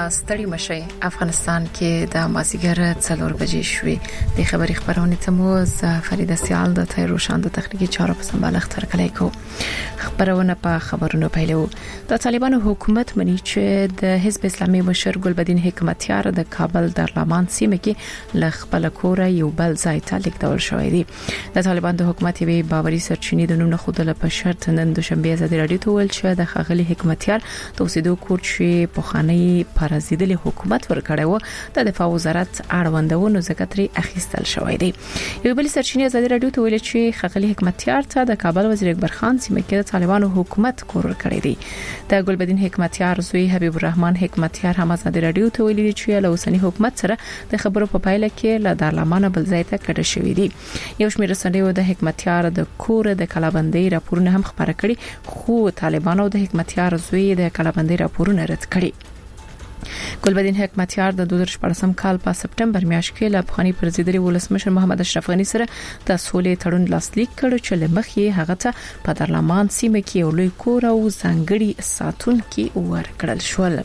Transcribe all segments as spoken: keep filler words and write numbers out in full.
ستړي مشي افغانستان کې د مازیګر څلور بجې شوې د خبري خبرونه ته مو ز فرید سیال د تیر روشان د تخنیکی چارو په سمبال اختر کړی کو خبرونه په خبرونو پیلو د طالبانو حکومت مني چې د حزب اسلامي مشر ګلبدین حکمتیار د کابل درلمان سیمه کې ل خپل کور یو بل ځای ته لیکدول شوې دي د طالبان د حکومت وی باوري سرچینې د نوم خودله په شرط نن دوشنبه ازادي رادیو ته ول چې د خغلی حکمتیار توسیدو کور چې په خاني پرزیدلي حکومت ورکړیو د دفاع وزارت اړوندونو زکاتري اخیستل شوې دي یو بل سرچینې ازادي رادیو ته ویل چې خغلی حکمتیار ته د کابل وزیر اکبر خان سیمه کې د طالبانو حکومت کور ورکړی دی د ګلبدین حکمتیار زوی حبیب الرحمن حکمتیار هم ازادي رادیو ته ویل چې له اوسنی حکومت سره د خبرو په پایله کې له دارلمانه بل ځای ته کډه شوې دي یو شمېر رسنیو د حکمتیار د کور د کلابندۍ راپورونه هم خبره کړي خو طالبانو د حکمتیار زوی د کلابندۍ راپورونه رد کړي ګلبدین حکمتیار د دوه هزار شپږم کال په سپټمبر میاشت کې له افغاني پرزیدري ولسمشر محمد اشرف غنی سره د سولې تړون لاسلیک کړ چې لمخې هغه ته په درلمان سیمه کې یو لوی کور او ځانګړي ساتونکي ورکړل شول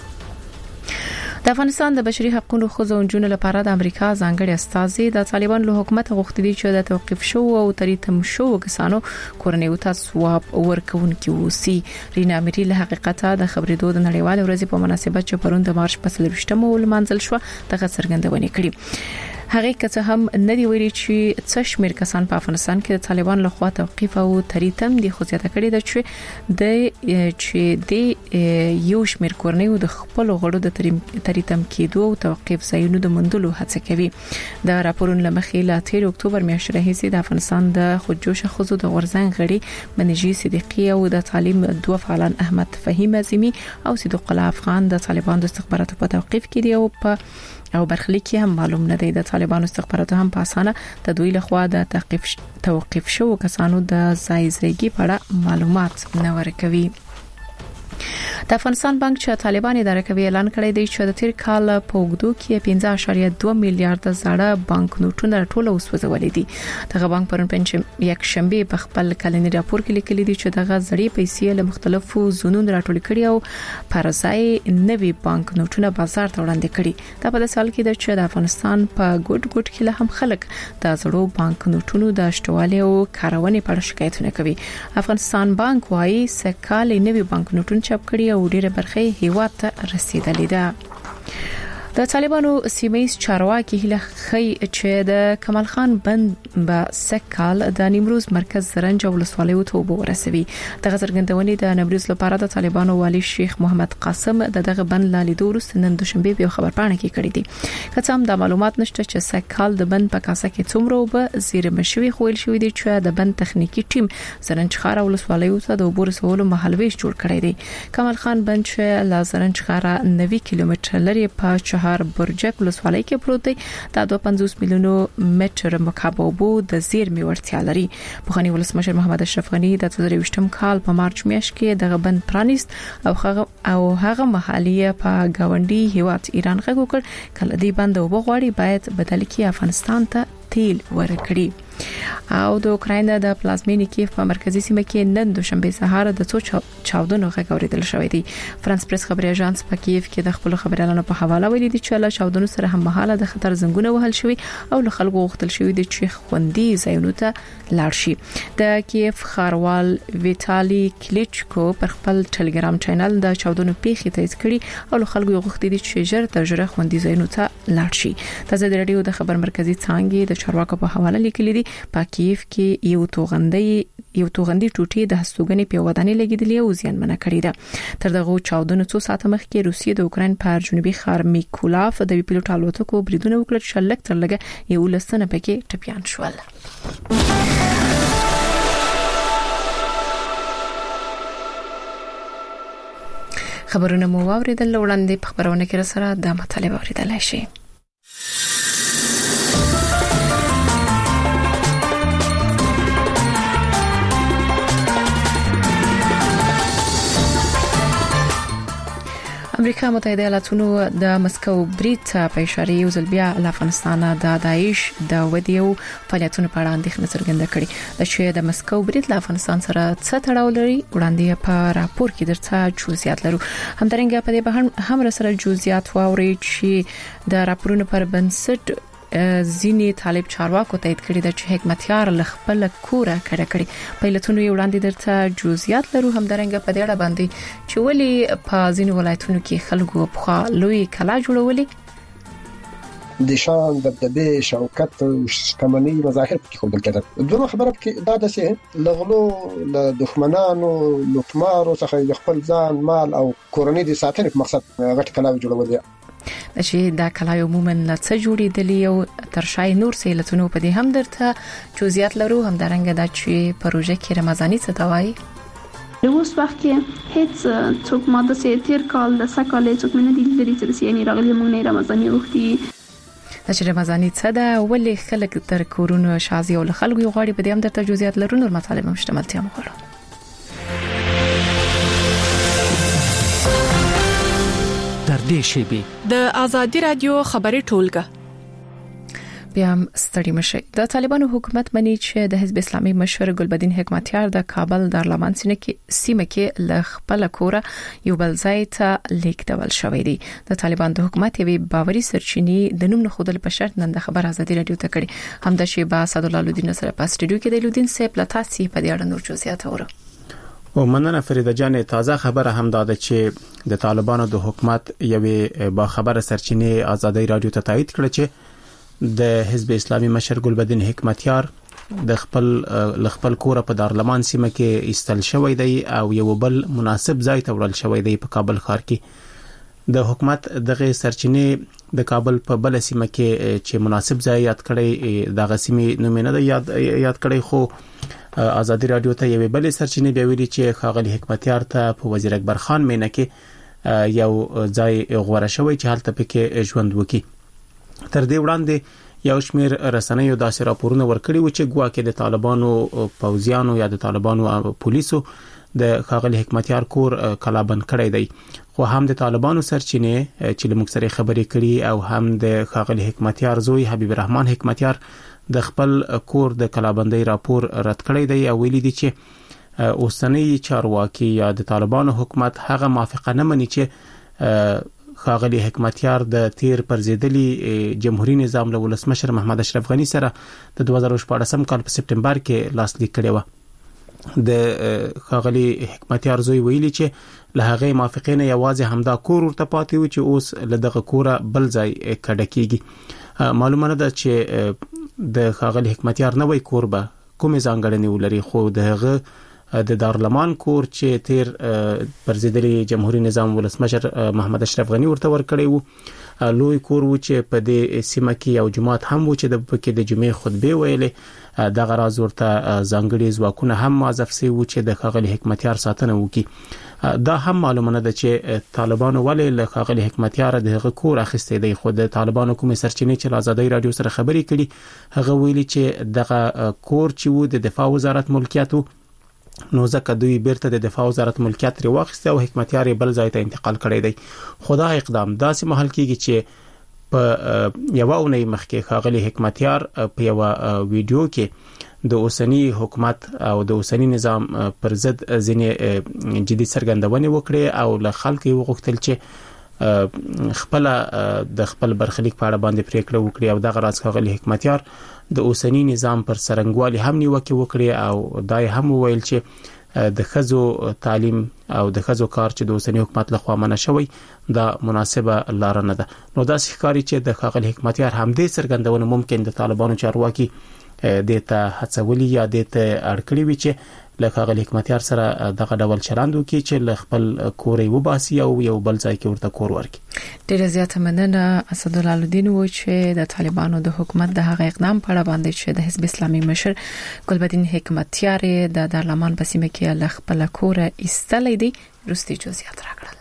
د افغانستان د بشري حقوقو خوځو جون لپاره د امریکا ځانګړي استازي د طالبان له حکومت غوښتي چې د توقيف شو او تریتم شو کسانو کورنیو ته سواب ورکونکي وسی رینا اميري له حقیقتا د خبرېدو د نړیوال ورځې په مناسبت چې پرون د مارچ په څلورشتمه ولمنځل شو دغه څرګندونه کړې هغه کته هم ندی ویلي چې څه شمیر کسان په افغانستان کې د طالبان له خوا توقيف او تریتم دي خو زیاته کړی د چې د چې د یو شمیر کورنیو د خپل غړو د تریتم کېدو او توقيف ځایونو د مندلو هڅه کوي د راپورونو لمخې له تیر اکتوبر میاشتې راهیسې د افغانستان د خودجوش خوځو د غورزنګ غړي منجي صدیقي او د تعلیم دوه فعالان احمد فهیم اعظمي او صدیق الله افغان د طالبان د استخباراتو په توقيف کې دي او په او برخلیک هم معلوم نه دی د طالبانو استخباراتو هم په اسانه د دوی لخوا د توقيف توقيف شو کسانو د ځای ځایګي په اړه معلومات نه ورکوي د افغانستان بانک چې طالبان اداره کوي اعلان کړی دی چې د تیر کال په وګړو کې پنځه اعشاریه دوه میلیارډ زړه بانک نوټونه ټوله وسوځولې دي دغه بانک پرون پنځم یک شنبه په خپل کلنی راپور کې لیکلي دي چې دغه زړې پیسې له مختلفو زونونو راټول کړي او پرځای نوي بانک نوټونه بازار ته وړاندې کړي دا په سال کې د چې د افغانستان په ګډ ګډ کې له هم خلک د زړو بانک نوټونو د شټوالي او کارونې په اړه شکایتونه کوي افغانستان بانک وايي سکهال نوي بانک نوټونه چاپ کړي او ډیره برخه هیواد ته رسیدلې ده د طالبانو سیمایي چارواکي هله خي چې د کمال خان بند په سکهال د نیمروز مرکز زرنج ولسوالۍ ته وبو رسوي دغه څرګندونې د نیمروز لپاره د طالبانو والی شیخ محمد قاسم دغه بند لالي دورس نن دوشنبه په خبر پاڼه کې کړی دي که څوم د معلومات نشته چې سکهال د بند په کاسه کې څومره وب زیر مشوي خویل شوې دي چې د بند تخنیکی ټیم زرنج خار ولسوالۍ ته د وبو رسولو محلويش جوړ کړی دی کمال خان بند چې ل زرنج خار نوي کیلومتر لري په برجک ولسوالۍ کې پروت دی د دوه پنځوس میلیونو متر مکعب اوبو د زیرمې وړتیا لري بخاري ولسمشر محمد اشرف غنی د دوه هزار یوولسم کال په مارچ میاشت کې دغه بند پرانیست او هغه او هغه محلي په گاونډي هیواد ایران غږ وکړ کله دی بند اوبو غواړي باید بدل کړي افغانستان ته تیل ورکړي او د اوکراین د پلازمینې کیف په مرکزی سیمه کې نن دوشنبه سهار د څو چاودنو غږ اوریدل شوې دي فرانس پریس خبري اژانس په کیف کې د خپل خبريالانو په حواله ویلي دي چې له چاودنو سره هم مهاله د خطر زنګونه وهل شوی او له خلکو غوښتل شوی دي چې خوندي ځایونو ته لاړ شي د کیف خاروال ویټالي کلیچکو پر خپل ټلګرام چینل د چاودنو پیښې تایید کړي او له خلکو غوښتي دي چې ژر تر ژره خوندي ځایونو ته لاړ شي تازه د رادیو د خبر مرکزی څنګه د چارواکو په حواله لیکلي دي په کیف کې یو توغندې یو توغندې ټوټې د هستوګنې په ودانۍ لګیدلې او زیان منع کړې ده تر دغه چاودنو څو ساعت مخکې روسیې د اوکراین په جنوبي ښار میکولاف د پیلوټ الوتکو بریدونه وکړل چې لږ تر لږه یو لسنه پکې ټپيان شول خبرونه مو واوریدل وړاندې په خبرونه کې سره د مطالبه اوریدل شي امریکا امریکا متحده ایالاتونو د مسکو برید په اشاره یو ځل بیا له افغانستان د داعش د ودیو فعالیتونو په اړه اندېښنه څرګنده کړې د چې د مسکو برید له افغانستان سره څه تړاو لري وړاندې په راپور کې درته جزئیات لرو. همدارنګه په دې هم سره جزئیات واوري چې د راپورونو پر بنسټ ځینی طالب چارواکو تایید کړی د چې حکمتیار لخپل کوره کړه کړی پیلتونو یو وړاندې درته جزئیات لرو. همدارنګه په دې اړه باندې چې ولی په ځینو ولایتونو کې خلکو په لوی کلا جوړولې د شان د دبه شوکت او شتمنۍ مظاهر کې خو دلته دوه خبره کې دا د څه لغلو د دښمنانو لوټمارو څخه خپل ځان مال او کورنۍ د ساتنې په مقصد غټ کلا جوړولې چې دا کلا عموما څه جوړېدلې او ترشای نور سیلتونو په دې هم درته جزئیات لرو. همدارنګه دا چې پروژه کې رمضاني څه توای اوس وخت کې هیڅ څوک ماده سي تیر کال د سکالې څوک نه دي لري چې سیاني راغلي مونږ نه رمضاني وختي د چې رمضاني څه ده ولې خلک تر کورونو شازي او خلکو غواړي په دې هم درته جزئیات لرو. نور مطالب مشتملتیا مغواړو. در دې شیبي د ازادي رادیو خبري ټولګه بیا ستړي مشه. د طالبانو حکومت مني چې د حزب اسلامي مشر ګلبدین حکمتیار د کابل دارالمان سیمه کې ل خپل کوره یو بل ځای ته لیکدول شوې دي. د طالبان د حکومت یوې باوري سرچینې د نوم خودل په شرط نن د خبر ازادي رادیو ته کړي. هم د شیبا اسد الله لودین سره په استډیو کې د لودین سیپ لتاسي په دې اړه نور جزئیات اورو. او مننه فریده جان. تازه خبره هم داده چې د طالبانو د حکومت یوې با خبره سرچینې ازادي رادیو ته تایید کړ چې د حزب اسلامي مشر ګلبدین حکمتیار د خپل خپل کور په دارالمان سیمه کې ایستل شوی دی او یو بل مناسب ځای ته وړل شوی دی په کابل ښار کې. د حکومت دغه سرچینې د کابل په بل سیمه کې چې مناسب ځای یاد کړی دغه سیمه نوم نه یاد یاد کړی خو ازادي رادیو ته یو بل سرچینې بیا ویلي چې خاغلی حکمتیار ته په وزیر اکبر خان مینه کې یو ځای غوړه شوی چې حالت پکې ژوند وکړي. تر دې وړاندې یو شمیر رسنیو داسې راپورونه ورکړي و چې ګواکې د طالبانو پوځیانو یا د طالبانو پولیسو د خاغلی حکمتیار کور کلابند کړی دی. خو هم د طالبانو سرچینې چې موږ سره خبرې کړي او هم د خاغلی حکمتیار زوی حبیب الرحمن حکمتیار د خپل کور د کلابندۍ راپور رد کړی دی او ویلي دي چې اوسنی چارواکي یا د طالبانو حکومت هغه موافقه نه مني چې خاغلی حکمتیار د تیر پرزیدلی جمهوریت نظام له ولسمشر محمد اشرف غنی سره د دوه زره شپږم کال په سپټمبر کې لاسلیک کړی و. د خاغلی حکمتیار زوی ویلي چې له هغه موافقه نه یوازې همدا کور ورته پاتې و چې اوس له دغه کوره بل ځای کډه کیږي. معلومه ده چې د خاغلی حکمتیار نوې کور به کومې ځانګړنې ولري خو دغه د دارالمان کور چې تیر پرزیدلی جمهوریت نظام ولسمشر محمد اشرف غنی ورته ورکړی وو لوی کور و چې په دې سیمه کې یو جماعت هم و چې د پکې د جمعې خطبه ویلې دغه راز ورته ځانګړي ځواکونه هم موظف سي و چې د خاغلی حکمتیار ساتنه وکړي. دا هم معلومه ده چې طالبانو ولې له خاغلی حکمتیار دغه کور اخیستې دی خو د طالبانو کومې سرچینې چې ازادي رادیو سره خبرې کړي هغه ویلي چې دغه کور چې و د دفاع وزارت ملکیت نو ځکه دوی بیرته د دفاع وزارت ملکیت لري واخیسته او حکمتیار بل ځای ته انتقال کړی دی. خدا اقدام داسې محل کېږي چې په یو اونۍ مخکې خاغلی حکمتیار په یو ویډیو کې د اوسنی حکومت او د اوسنی نظام پر ضد ځینې جدي څرګندونې وکړي او له خلکو وغوښتل چې خپل د خپل برخلیک په اړه باندې پریکړه وکړي او دغه راز خاغلی حکمتیار د اوسنی نظام پر سرنګوالي هم نیوکه وکړي او دای هم ویل چې د خزو تعلیم او د خزو کار چې د اوسنی حکومت لخوا منع شوی دا مناسبه لار نه ده. نو دا ښکاری چې د خاغلی حکمتیار هم دې څرګندونه ممکن د طالبانو چارواکي د ته هڅولي یا د ته اړکړي وي چې له خاغلی حکمتیار سره دغه ډول چلند وکړي چې له خپل کورې وباسي او یو بل ځای کې ورته کور ورکړي. ډیره زیاته مننه اسد الله لودین و چې د طالبانو د حکومت د هغه اقدام په اړه باندې چې د حزب اسلامي مشر ګلبدین حکمتیار د دارالمان په سیمه کې له خپل کور ایستلې دي رستي جزئیات راکړل.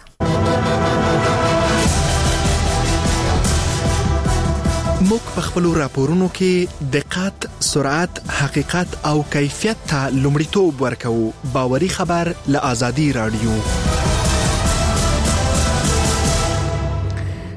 موږ په خپل راپورونو کې دقت، سرعت، حقیقت او کیفیت ته لومړیتوب ورکوو. باوري خبر له ازادي رادیو.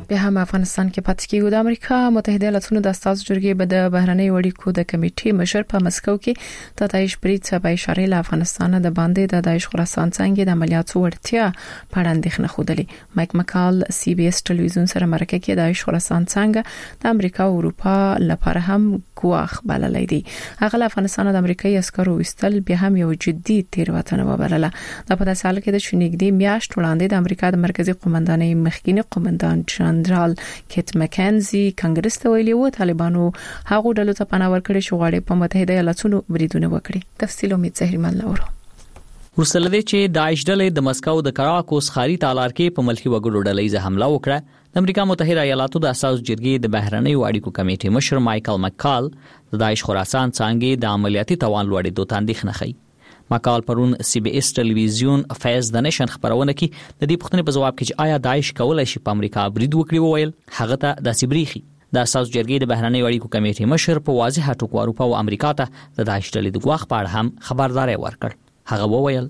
بیا هم افغانستان کې پاتې کیږو. د امریکا متحده ایالاتونو د استازو جرګې به د بهرنۍ اړیکو د کمیټې مشر په مسکو کې د داعش بریټ په اشاره له افغانستان د باندې د داعش خراسان څنګه د عملیاتو ورتیا په اړه اندېښنه خوده. مایک مکال سی بي اس ټلویزیون سره مرکه کې داعش خراسان څنګه د امریکا او اروپا لپاره هم ګواښ بللی دی. هغه افغانستان د امریکایي عسکرو وستل بیا هم یو جدي تیروتنه وبلله. دا په داسې حال کې د شنګدي میاشت وړاندې د امریکا د مرکزی قومندانۍ مخکینی قومندان جنرال کیت مکنزي کانګرس ته ویلي و طالبانو هغه ډلو ته پناه ورکړي چې غواړي په متحده ایالاتونو بریدونه وکړي. تفصیل امید زهرمن لورو. ورسله چې داعش ډلې د مسکو د کراکوس خاري تالار کې په ملکی وګړو ډلې حمله وکړه. د امریکا متحده ایالاتو د اساس جرګې د بهرنۍ اړیکو کمیټې مشر مایکل مکال د داعش خراسان څنګه د عملیاتي توان لوړېدو ته اندېښنه ښيي. مکال پرون سی بي اس ټلویزیون فیض د نشن خبرونه کې د دې پوښتنې په جواب کې چې آیا داعش کولای شي په امریکا برید وکړي وویل هغه ته د سبريخي د اساس جرګې د بهرنۍ اړیکو کمیټې مشر په واضح ټکو اروپا او امریکا ته د داعش ډلې د ګواښ په اړه هم خبرداري ورکړ. هغه وویل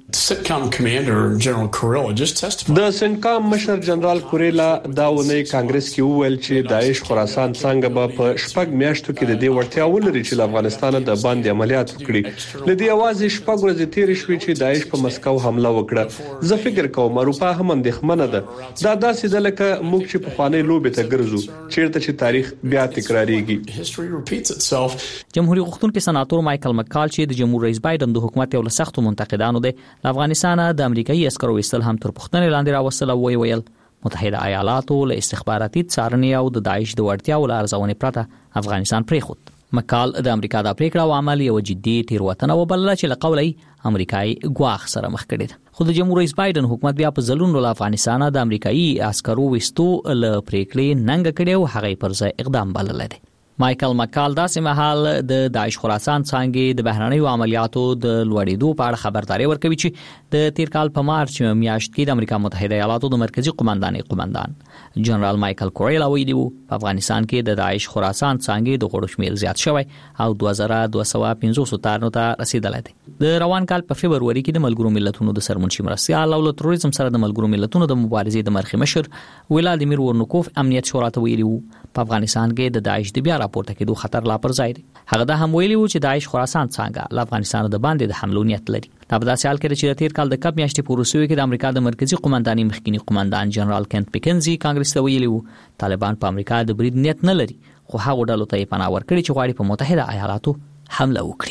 د سنکام مشر جنرال کوریلا دا ونې کانګرس کې وویل چې داعش خراسان څنګه به په شپږ میاشتو کې د دې ورتیا ولري چې افغانستان د باندې عملیات وکړي. لدې اواز شپږ ورځې تیر شوې چې داعش په مسکو حمله وکړه. زه فکر کوم اروپا هم اندېښمنه ده. دا داسې ده لکه موږ چې په خوانې لوبې ته ګرځو چیرته چې تاریخ بیا تکراریږي. جمهوریت غوښتونکي سناتور مایکل مکال چې د جمهور رئیس بایدن د حکومت یو لسختو منتقدانو دی د افغانستان د امریکایي عسکرو وستل هم تر پښتنې لاندې راوستل او ویل متحده ایالاتو له استخباراتي څارنې او د داعش د ورتیاو لارځونې پرته افغانستان پریخود. مکال د امریکا د پریکړه او عمل یو جدي تیروتنه وبلله چې له قولې امریکایي ګواښ سره مخ کړي ده. خو د جمهور رئیس بایدن حکومت بیا په ځلونو له افغانستان د امریکایي عسکرو وستو له پریکړې ننګ کړي او هغه پر ځای اقدام بللی دی. مایکل مکال داسې مهال د داعش خراسان څنګه د بهرنیو عملیاتو د لوړېدو په اړه خبرداري ورکوي چې د تیر کال په مارچ میاشت کې د امریکا متحده ایالاتو د مرکزی قومندانۍ قومندان جنرال مایکل کوریلا ویلي وو په افغانستان کې د داعش خراسان څنګه د غړو شمیر زیات شوی او دوه زره دوه سوه پنځوس تارونو ته رسیدلی دی. د روان کال په فبرवरी کې د ملګرو ملتونو د سرمنشي مرستیال او له تروریزم سره د ملګرو ملتونو د مبارزې د مرخي مشر ولادیمیر ورنوکوف امنیت شورا ته ویلي وو په افغانستان کې د داعش د بیا راپورته کېدو خطر لا پر ځای دی. هغه دا هم ویلي وو چې داعش خراسان څنګه له افغانستان د باندې د حملو نیت لري. دا په داسې حال کې چې د تیر کال د کب میاشتې په روسیې کې د امریکا د مرکزی قومندانۍ مخکینی قومندان جنرال کینت مکنزي کانګرس ته ویلي وو طالبان په امریکا د برید نیت نه لري خو هغه ډلو ته یې پناه ورکړي چې غواړي په متحده ایالاتو حمله وکړي.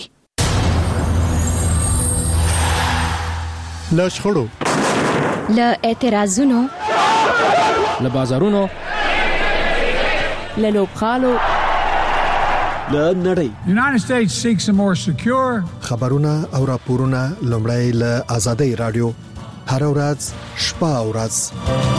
له شخړو له اعتراضونو له بازارونو له لوبغالو له نړۍ United States seeks a more secure خبرونه او راپورونه لومړی له آزادۍ رادیو هر ورځ شپه او ورځ.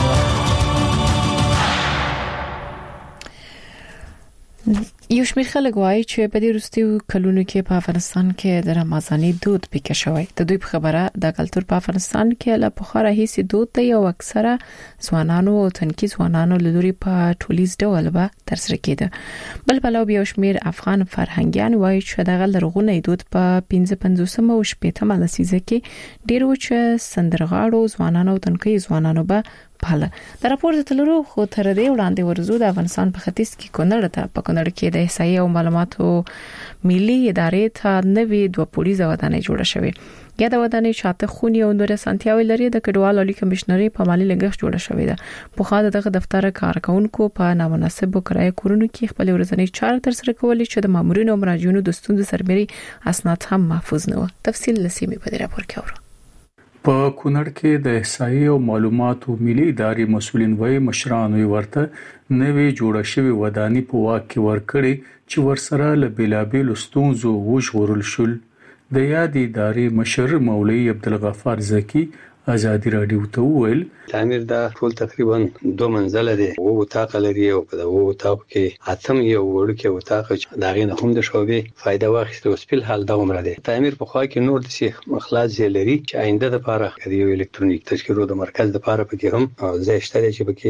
یو شمېر خلک وایي چې په دې وروستیو کلونو کې په افغانستان کې د رمضاني دود پیښ شوی. د دوی په خبره د کلچر په افغانستان کې له پخوا راهیسې دود دی او اکثره ځوانانو او تنکي ځوانانو له لوري په ټولیز ډول به ترسره کېده. بل بل یو شمېر افغان فرهنګیان وایي چې دغه لرغونی دود په پنځه پنځوسمه او شپږمه لسیزه کې ډېر وچ سندرغاړو ځوانانو او تنکي ځوانانو به پاله. د راپور د تلورو خو تر دې وړاندې ورزو د افغانستان په ختیځ کې کونړ ته په کونړ کې د احصایې او معلوماتو ملي ادارې ته نوې دوه پولیسه ودانۍ جوړه شوې. یا د ودانۍ شاته خونی او نور سنتیاوي لري د کډوال عالی کمشنري په مالی لګښت جوړه شوې ده. په خاطر دغه دفتر کارکونکو په نامناسب کرایه کورونو کې خپل ورځنی چارې تر سره کولې چې د مامورینو او مراجعینو د ستونزو سربېري اسناد هم محفوظ نه و. تفصیل لسیمه په دې راپور کې اورو. په کونړ کې د احصایې او معلوماتو ملي ادارې مسولین وایي مشرانو ورته نوې جوړه شوې ودانۍ په واک کې ورکړي چې ورسره له بېلابېلو ستونزو وژغورل شول. د یادې ادارې مشر مولوي عبدالغفار زکی ازادي رادیو ته وویل تعمیر دا ټول تقریبا دوه منزله دي او وطاق لري او په دغه وطاق کې اتم یو وړوکی وطاق چې دا غینه هم د شوبې فائدہ واخیسته او سپیل حال دا عمر دي. تعمیر په خوا کې نور د سیخ مخلاص زی لري چې آینده د لپاره د یو الکترونیک تشکیلو د مرکز د لپاره پکې هم ځای شته چې پکې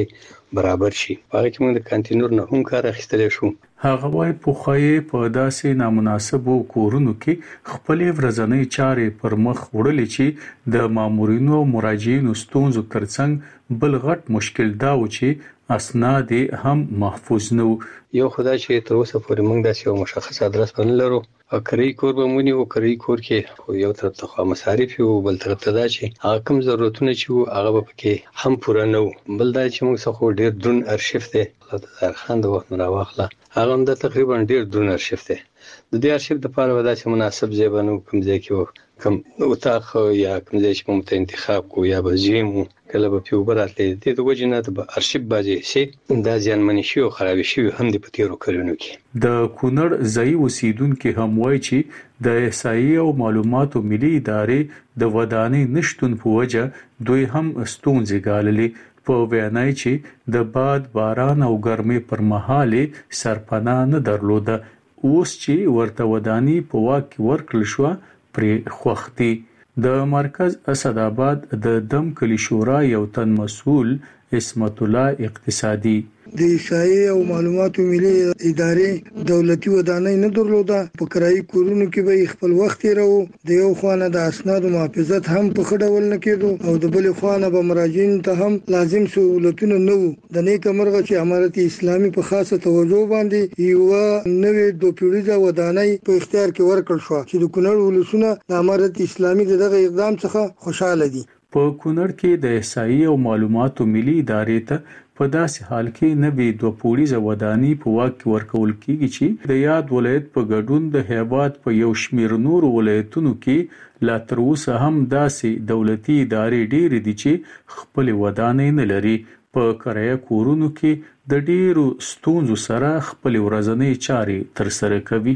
برابر شي. هغه کې موږ د کانتینر نه هم کار اخیستل شو. هغه وايي پوخایي په داسې نامناسبو کورونو کې خپل ورځنی چارې پر مخ وړلې چې د مامورینو او مراجعینو ستونزو ترڅنګ بل غټ مشکل دا و چې اسناد هم محفوظ نه وو. یو خدای چې تر اوسه پورې موږ داسې یو مشخص ادرس باندې لرو. اکرې کور به مونږ یو کړی کور کې یو طرف ته خو مصارف یو بل طرف ته دا چې هغه کوم ضرورتونه چې هغه به پکې هم پوره نه وو. بل دا چې موږ څخه ډیر درون ارشیف دی د خان د وخت نه واخله هغه هم د تقریبا ډیر درون ارشیف دی. د دې ارشیف لپاره ودا چې مناسب ځای باندې کوم ځای کې کوم اتاق یا کوم ځای چې موږ ته انتخاب کو یا به زیمو کله به پیو براتلې د دې وجه نه د ارشیف باندې سي دا ځان منی شي او خراب شي هم د پتیرو کړونو کې. د کونړ ځای اوسیدونکو هم وایي چې د احصایې او معلوماتو ملي ادارې د ودانۍ نشټون په وجه دوی هم ستونزې ګاللې. په وینای چې د باد باران او ګرمۍ پر مهال سرپناه نه درلوده. اوس چې ورته ودانی په واک ورکړل شو پرې خوختي. د مرکز اسداباد د دم کلی شورا یو تن مسؤل اسمت الله اقتصادي د احصایې او معلوماتو ملي ادارې دولتي ودانۍ نه درلوده. په کرایي کورونو کې به خپل وخت تیرو. د یو خوانه د اسنادو محافظت هم په خډول نه کېدو او د بل خوانه به مراجعین ته هم لازم سہولتونه نه وو. د نیک مرغه چې امارت اسلامي په خاصه توجه باندې یو نوې دوه پیړیزه ودانۍ په اختیار کې ورکړل شو چې د کونړ ولسونه د امارت اسلامي دغه اقدام څخه خوشاله دي. په کونړ کې د احصایې او معلوماتو ملي ادارې ته په داسې حال کې نوې دوه پوړیزه ودانۍ په واک کې ورکول کیږي چې د یاد ولایت په ګډون د هیواد په یو شمېر نور ولایتونو کې لا تر اوسه هم داسې دولتي ادارې ډېرې دي چې خپل ودانۍ نه لري. په کرایه کورونو کې د ډېرو ستونزو سره خپل ورځنی چارې ترسره کوي.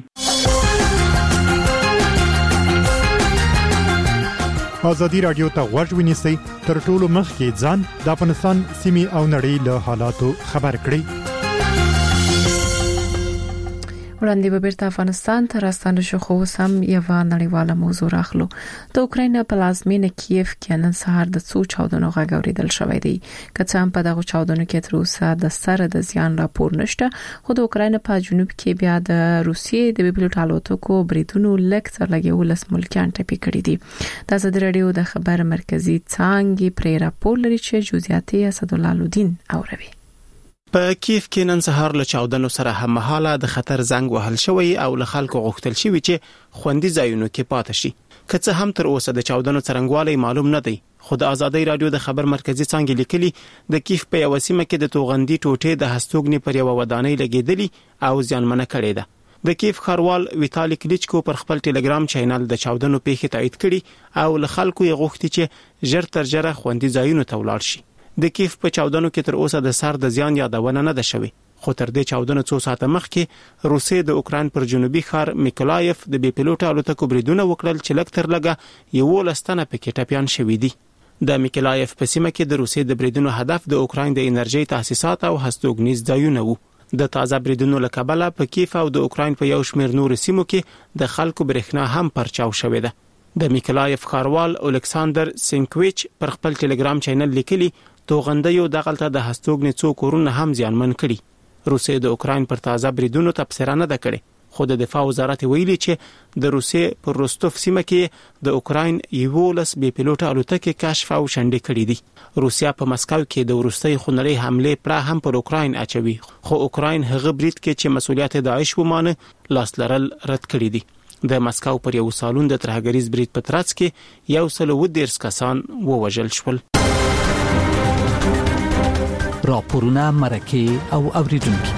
ازادي رادیو ته غوږ ونیسئ تر ټولو مخکې ځان د افغانستان سیمې او نړۍ له حالاتو خبر کړئ. وړاندې به بیرته افغانستان ته راستانه شو خو سم یو نړیواله موضوع راخلو. د اوکراین پلازمینه کیف کې نن سهار د څو چاودنو غږ اوریدل شوی دی. که څه هم په دغه چاودنو کې تر اوسه د سره د زیان راپور نشته خو د اوکراین په جنوب کې بیا د روسیې د بیپلوټ الوتکو بریدونو لږ تر لږه ولس ملکیان ټپي کړي دي. د ازادي رادیو د خبر مرکزی څنګه پرې راپور لري چې جزئیات اسد الله لودین اوروي. په کیف کې نن سهار له چاودنو سره هم مهاله د خطر زنګ وهل شوی او له خلکو غوښتل شوی چې خوندي ځایونو کې پاتې شي. که څه هم تر اوسه د چاودنو څرنګوالی معلوم نه دی خو د ازادي رادیو د خبر مرکزی څنګه لیکلي د کیف په یو سیمه کې د توغندي ټوټې د هستوګنې پر یو ودانۍ لګیدلې او ځانمنه کړې ده. د کیف خاروال ویتالي کلیچکو پر خپل ټلګرام چینل د چاودنو پیښه تایید کړي او له خلکو یې غوښتي چې ژر تر ژره خوندي ځایونو ته ولاړ شي. د کیف په چاودنو کې تر اوسه د سر د زیان یادونه نه ده شوې خو تر دې چاودنو څو ساعته مخکې روسیې د اوکراین پر جنوبي ښار میکولایف د بي پیلوټ الوتکو بریدونه وکړل چې لږ تر لږه یو لستنه پکې ټپيان شوي دي. د میکولایف په سیمه کې د روسیې د بریدونو هدف د اوکراین د انرژي تاسیسات او هستوګنیز ځایونه وو. د تازه بریدونو له کبله په کیف او د اوکراین په یو شمېر نور سیمو کې د خلکو برېښنا هم پرچاو شوې ده. د میکولایف خاروال الکساندر سینکویچ پر خپل ټلګرام چینل لیکلي توغندیو دغلته د هستوګنې څو کورونه هم زیانمن کړي. روسیې د اوکراین پر تازه بریدونو تبصره نه ده کړې خو د دفاع وزارت ویلي چې د روسیې پر روستوف سیمه کې د اوکراین یولس بي پیلوټ الوتکې کشف او شنډې کړې دي. روسیا په مسکو کې د وروستۍ خونړۍ حمله پر هم پر اوکراین اچوي خو اوکراین هغه برید کې چې مسولیت داعش ومانه لاس لرل رد کړی دي. د مسکو پر یو سالون د ترهګریز برید په ترڅ کې یو سل و دیرش کسان ووژل شول. راپورونه مرکه او اوریدونکو.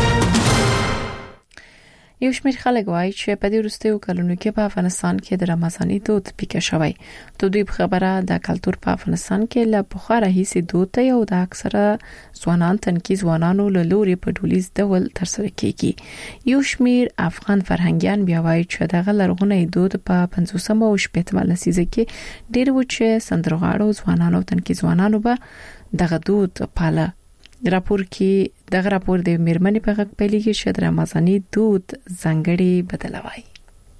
یو شمېر خلک وایي چې په دې وروستیو کلونو کې په افغانستان کې د رمضاني دود پیکه شوی. د دوی خبره د کلچر په افغانستان کې له پخوانه هیڅ دود ته یو د اکثره ځوانان تنکي ځوانانو له لوري په ډولیز ډول ترسره کیږي. یو شمېر افغان فرهنګيان بیا وایي چې دغه لرغونی دود په پنځوسمه او شپږمه لسیزه کې ډېر و چې سندرغاړو ځوانانو تنکي ځوانانو به دغه دود پاله. راپور کې دغه راپور د میرمنې په غږ پیلېږي چې د رمضاني دود ځانګړي بدلوي.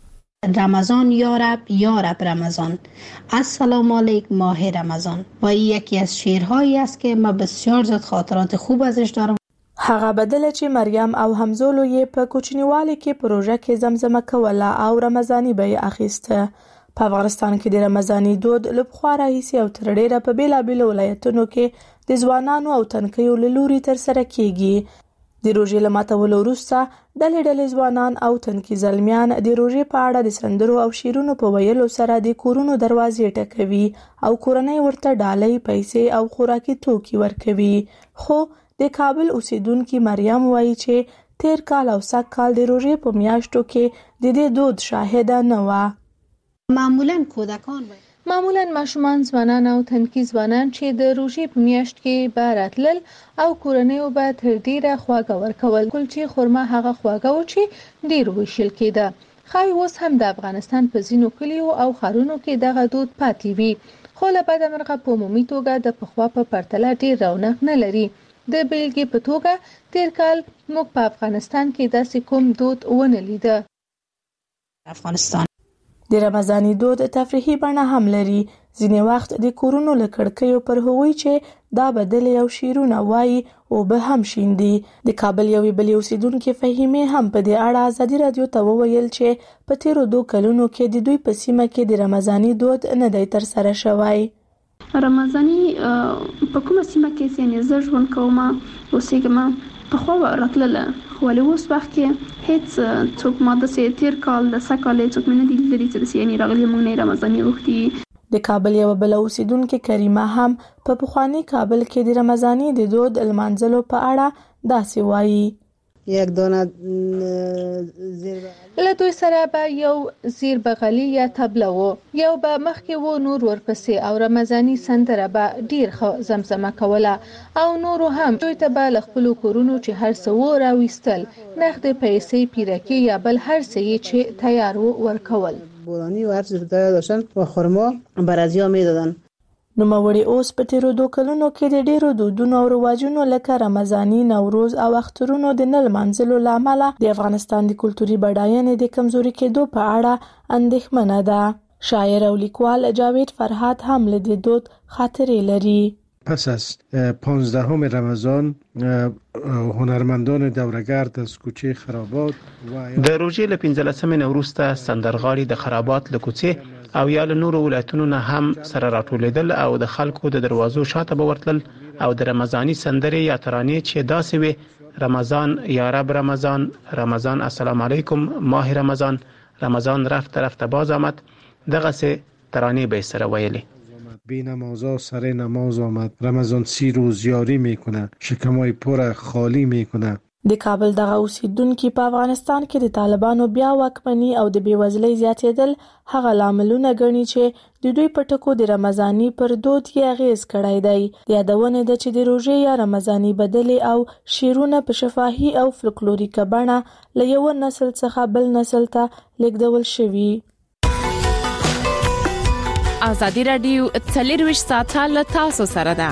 رمضان یا رب یا رب رمضان، السلام علیک ماه رمضان. و یکی از شعرهایی است که ما بسیار زیاد خاطرات خوب ازش دارم. هغه بدله چې مریم او همزولو یې په کوچنیوالي کې پروژه کې زمزمه کوله او رمضاني به یې اخیسته. په افغانستان کې د رمضاني دود له پخوا راهیسې او تر ډېره په بېلابېلو ولایتونو کې د ځوانانو او تنکیو له لوري ترسره کیږي. د روژې له ماتولو وروسته ډلې ډلې ځوانان او تنکي زلمیان د روژې په اړه د سندرو او شعرونو په ویلو سره د کورونو دروازې ټکوي او کورنۍ ورته ډالۍ، پیسې او خوراکي توکي ورکوي. خو د کابل اوسیدونکي مریم وایي چې تیر کال او سږ کال د روژې په میاشتو کې د دې دود شاهده نه وه. معمولاً کودکان معمولاً ماشومان، ځوانان او تنکي ځوانان چې د روژې په میاشت کې به راتلل او کورنیو به تر ډیره خواږه ورکول. کلچې خرما هغه خواږه و چې ډیر ویشل کېده. ښایي اوس هم د افغانستان په ځینو کلیو او ښارونو کې دغه دود پاتې وي، خو له بده مرغه په عمومي توګه د پخوا په پرتله ډیر رونق نه لري. د بیلګې په توګه تیر کال موږ په افغانستان کې داسې کوم دود ونه لیده. افغانستان د رمضاني دود تفریحي بڼه هم لري. ځینې وخت د کورونو له کړکیو پر هغوی چې دا بدلې او شیرونه وایي او به هم شیندي. د کابل یوې بلې اوسیدونکې فهیمې هم په دې اړه ازادي رادیو ته وویل چې په تیرو دوه کلونو کې د دوی په سیمه کې د رمضاني دود نه دی ترسره شوی. رمضاني په کومه سیمه کې یعنی زه ژوند کوم اوسېږم په خو راتلله، خو له اوس وخت کې هیڅ څوک ماده سي تیر کال د سکالې څوک نه دي لري چې یعنی راغلي مونږ نه رمضاني وختي. د کابل یو بل اوسیدونکو کریمه هم په پخوانی کابل کې د رمضاني د دود المنزلو په اړه داسې وایي. یک دانه زیر له دوی سره به یو زیر بغلی یا تبله و، یو به مخکې و نور ورپسې، او رمضاني سندره به ډیر ښه زمزمه کوله او نورو هم دوی ته به له خپلو کورونو چې هر څه و راویستل، نقد پیسې، پیرکي یا بل هر څه چې تیار و ورکول. بولانی و هر څه تیار داشتن و خرما برازیا میدادن. نوموړي اوس په تیرو دوه کلونو کې د ډیرو دودونو او رواجونو لکه رمضاني، نوروز او اخترونو د نه لمانځلو له امله د افغانستان د کلتوري بډاینې د کمزوري کېدو په اړه اندېښمنه ده. شاعر او لیکوال جاوید فرهاد هم له دې دود خاطرې لري. پس از پانزدهم رمضان هنرمندان دوره‌گرد از کوچه خرابات د روژې له پنځلسمې نه وروسته سندرغاړي د خرابات له کوڅې او یا له نورو ولایتونو نه هم سره راټولېدل او د خلکو د دروازو شاته به ورتلل او د رمضاني سندرې یا ترانې چې داسې وي: رمضان یا رب رمضان، رمضان السلام علیکم ماه رمضان، رمضان رفت رفت باز آمد، دغسې ترانې به سره ویلې. بی نمازا سر نماز آمد، رمضان سی روز یاری میکنه، شکمای پر خالی میکنه. د کابل دغه اوسیدونکو په افغانستان کې د طالبانو بیا واکمني او د بیوزلۍ زیاتېدل هغه لاملونه ګڼي چې د دوی په ټکو د رمضاني پر دود یې اغیز کړی دی. یادونه ده چې د روژې یا رمضاني بدلې او شیرونه په شفاهي او فلکلوریکه بڼه له یو نسل څخه بل نسل ته لیږدول شوي. ازادي رادیو څلرویشت ساعته له تاسو سره ده.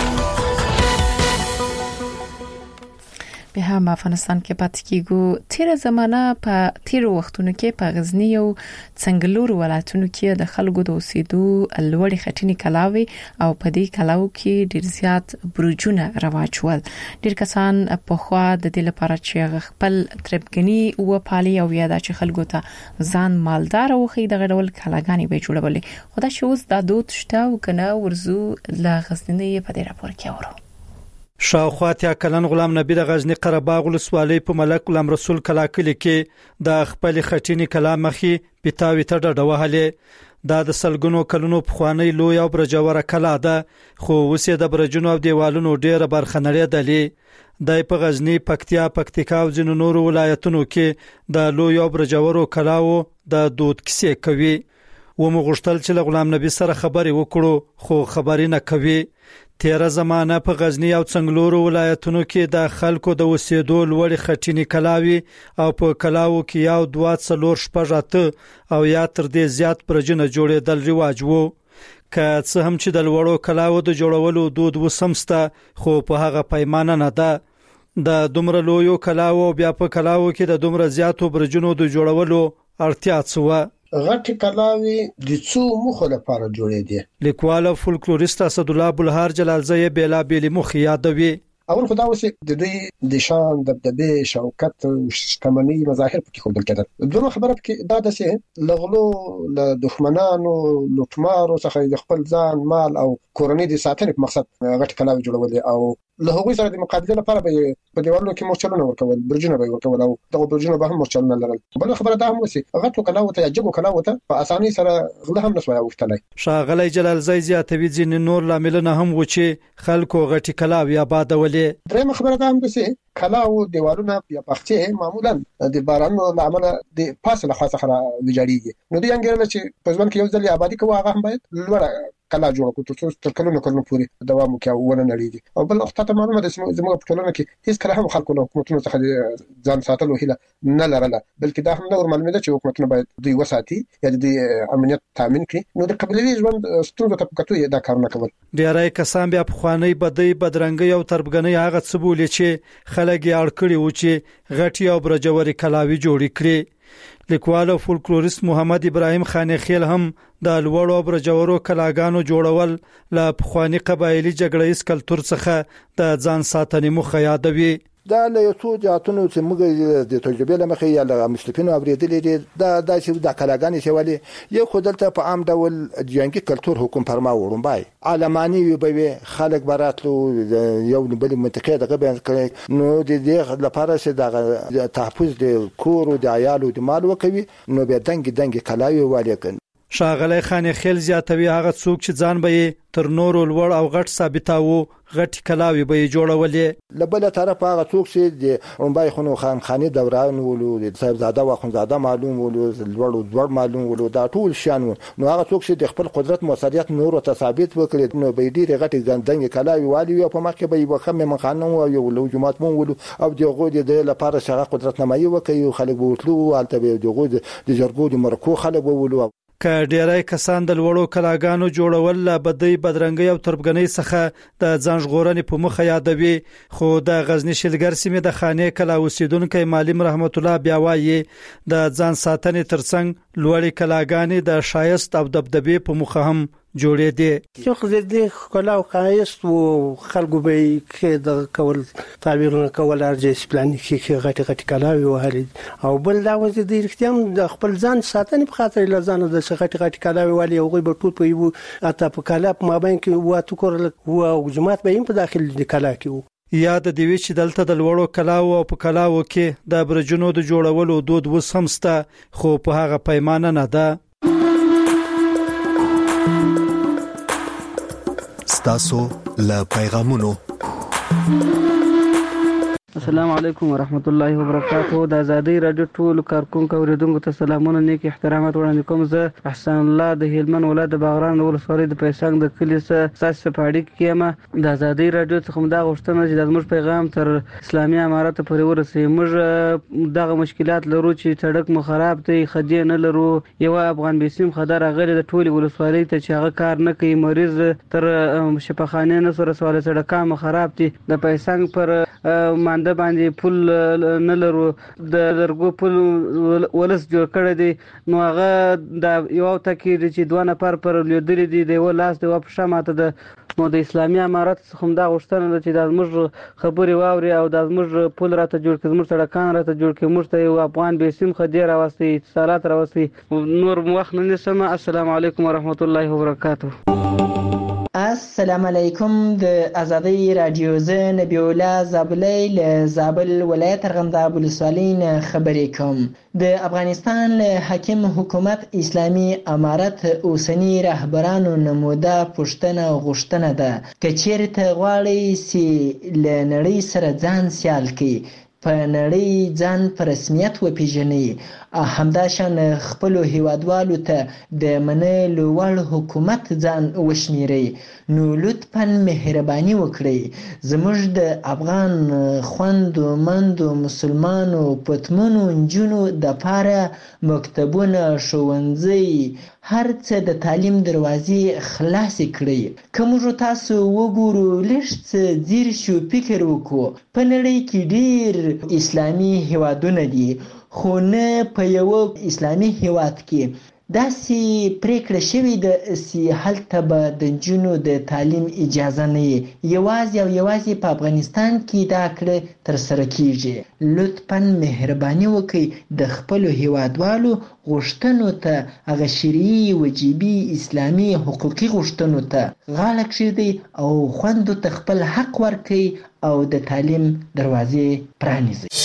به هم افغانستان کې پاتې کیږو. تیر زمانہ په تیر وختونو کې په غزنی او څنګلور ولایتونو کې د خلکو د اوسېدو لوړې خټینې کلاوي او په دې کلاو کې ډیر زیات برجونه رواج ول. ډیر کسان په خوا د دې لپاره چې خپل تربګنی او پالي او یاد چې خلکو ته ځان مالدار او خې د غړول کلاګانی به جوړولې. خدا شوز د دود شته او کنه ورزو لا غزنی په دې راپور کې اورو. شاوخوا اتیا کلن غلام نبی د غزنی قرهباغ ولسوالۍ په ملک غلام رسول کلا کلی کې د خپل خټینی کلا مخې پیتاوي ته ډډه وهلې. دا د سلګونو کلونو پخوانی لوی او برجوره کلا ده، خو اوس د برجونو او دیوالونو ډیره برخه نړیدلې. د په غزنی، پکتیا، پکتیکا او ځینو نورو ولایتونو کې د لوی او برجورو کلاو د دود کیسې کوي. و مو غوښتل چې غلام نبی سره خبرې وکړو، خو خبرې نه کوي. تیره زمانہ په غزنی او څنګلورو ولایتونو کې د خلکو د وسیدو لوړې خټینې کلاوي او په کلاو کې یو دوه څلور شپږ اته او یا تر دې زیات برجونه جوړېدل رواج وو. که څه هم چې د لوړو کلاو د جوړولو دود وسمسته، خو په هغه پیمانه نه ده. د دومره لویو کلاو بیا په کلاو کې د دومره زیاتو برجونو د جوړولو اړتیا څه وه؟ غټ کلاوي د څو مخه لپاره جوړې دي. لیکوال او فولکلوریست اسد الله بلهار جلالزی بیلا بیل مخ یادوي. اول خدا وسی د دوی د شان دبدبه شوکت شتمنۍ مظاهر پکې خوندل کېدل. دوه خبره پکې دا د سه لغلو ل دښمنانو لوټمارو څخه د خپل ځان مال او کورنۍ د ساتنې په مقصد غټ کلاوي جوړول او له هغوی سره د مقابله لپاره به په دیوالونو کې مورچلونه ورکول، برجونه به ورکول او دغه برجونه به هم مورچلونه لرل. بل خبره دا هم وسی غټ کلاوي ته جګو کلاوي ته په اسانۍ سره غله هم نسوي وختلای. شاغلی جلالزی زیاتوي ځین نور لاملونه هم و چې خلکو غټ کلاوي آبادولې. درېمه خبره دا هم ده چې کلاو دیوالونه یا پخچې معمولا د بارانونو له امله د فاصله خاصه خره ویجاړيږي. نو د انګرل چې په ځوان کې یو ځل آبادی کوي هغه هم باید لوړه کلا جوړ کړو تر څو کلونو کلونو پورې دوام وکړي او ونه نړیږي. او بل وخت ته معلومه ده چې زموږ په ټولنه کې هیڅ کله هم خلکو له حکومتونو څخه ځان ساتلو هیله نه لرله، بلکې دا هم نور معلومه ده چې حکومتونه باید دوی وساتي یا د امنیت تامین کړي. نو د قبيلوي ژوند ستونزو ته په کتو دا کار نه کول. ډیری کسان بیا په خواني بدی بدرنګي او تربګنۍ هغه څه بولي چې خلک یې اړ کړي و چې غټي او برجوري کلاوي جوړې کړي. لیکوال او فولکلوریست محمد ابراهیم خانخیل هم د لوړو برجورو کلاګانو جوړول ل پخوانی قبایلی جګړې اس کلتور څخه د ځان ساتنې مخه یادوي. دا له یو څو جاتونو چې موږ د تجربه لمخې یا له مستفینو اوریدلې دي دا د چې د کلاګانې شوالي یو خدلته په عام ډول جنگي کلتور حکم فرما وړم بای علمانی وي خلک براتلو یو بل منطقه دغه بیان کړي. نو د دې لپاره چې د تحفظ د کور او د عیال او د مال وکوي نو به دنګ دنګ کلاوي والیکن. شاغلی خانخیل زیاتوي هغه څوک چې ځان به تر نورو لوړ او غټ ثابتاوه غټ کلاوي به جوړولې. لبل طرف هغه څوک چې د رومبای خونو خان خاني دوران ولو د صاحبزاده و خونزاده معلوم ولو لوړ لوړ معلوم ولو دا ټول شان نو هغه څوک چې د خپل قدرت موثریت نور ته ثابت وکړي نو به ډیره غټ ګندنګ کلاوي والی او په مخ کې به یو خمه مخانو او یو لو جماعت مون ولو او دغه د لپاره شغه قدرت نمایي وکړي خلک بوتلو الته به دغه د جرګو د مرکو خلک ولو. که ډیری کسان د لوړو کلاګانو جوړول لا بدی بدرنګي او تربګنۍ څخه د ځان ژغورنې په مخه یادوي. خو د غزنی شلګر سیمې د خانې کلا اوسیدونکو معلم رحمت الله بیا وایي د ځان ساتنې ترڅنګ لوړې کلاګانې د شایست او دبدبې په مخه هم جوړې دي. چې خو دې کلا او خایست او خلکو به کې د کول تعبیرونه کول ارجه پلان کې غټي غټي کلاوي وهلي او بل دا وځي د اختیام د خپل ځان ساتنې په خاطر لزانه د غټي غټي کلاوي والی او غي به ټول په یو اته په کلا په مابین کې واتو کول او جماعت به په داخل د کلا کې یاد دی وی چې دلته د لوړو کلاو او په کلاو کې د برجونو د جوړولو دود وسمسته خو په هغه پیمانه نه ده. تاسو له پیغامونو. السلام علیکم ورحمت الله وبرکاته. د ازادي رادیو ټول کارکونکو اوریدونکو ته سلامونه نیک احترامات وړاندې کوم. زه احسان الله د هلمند ولایت د باغران ولسوالۍ د پیسنګ د کلی څخه ساسه پاړی کېما. د ازادي رادیو څخه دا غوښتنه چې د موږ پیغام تر اسلامي امارات پورې ورسي. موږ دغه مشکلات لرو چې سړک مو خراب دی، خدي نه لرو. یو افغان بیسیم خدای راغلی د ټول ولسوالۍ ته چې هغه کار نه کوي، مریض تر شفاخانه نه سره سوال سړک مو خراب دي. د پیسنګ پر مانده باندې پل نه لرو، د درګو پل ولس جوړ کړی دی. نو هغه د یو تکي چې دوه نفر پر لیدل دي د ولاس د واپښه ماته د نو د اسلامي امارات څخه دا غوښتنه ده چې د موږ خبري واوري او د موږ پل راته جوړ کړي، موږ سړکان راته جوړ کړي، موږ ته یو افغان بیسیم خدای راوستي، اتصالات راوستي. نور وخت نه نسم. السلام علیکم ورحمت الله وبرکاته. السلام علیکم. د ازادي رادیو زه نبی الله زابلی له زابل ولایت ارغنداب ولسوالۍ نه خبرې کوم. د افغانستان له حاکم حکومت اسلامي امارت اوسنی رهبرانو نموده پښتنه غوښتنه ده که چیرته غواړي چې له نړۍ سره ځان سیال کړي، په نړۍ ځان په رسمیت وپیژني، همداشان خپل هیوادوالو ته د منلو وړ حکومت ځان وشمیري، نو لطفاً مهرباني وکړئ. زموږ د افغان خوندو مندو مسلمانو پتمنو نجونو د پاره مکتبونه، ښوونځي، هر څه د تعلیم دروازې خلاص کړئ. که موږ تاسو وګورو لږ څه ځیر شو فکر وکړو، په نړۍ کې ډیر اسلامي هیوادونه دي خو نه په یو اسلامي هیواد کې داسې پریکړه شوې ده چې هلته به د نجونو د تعلیم اجازه نه وي. یوازې او یوازې په افغانستان کې دا کړه ترسره کیږي. لطفاً مهرباني وکړئ د خپلو هیوادوالو غوښتنو ته، هغه شرعي وجیبي اسلامي حقوقي غوښتنو ته غاړه کېږدئ او خویندو ته خپل حق ورکړئ او د تعلیم دروازې پرانیزئ.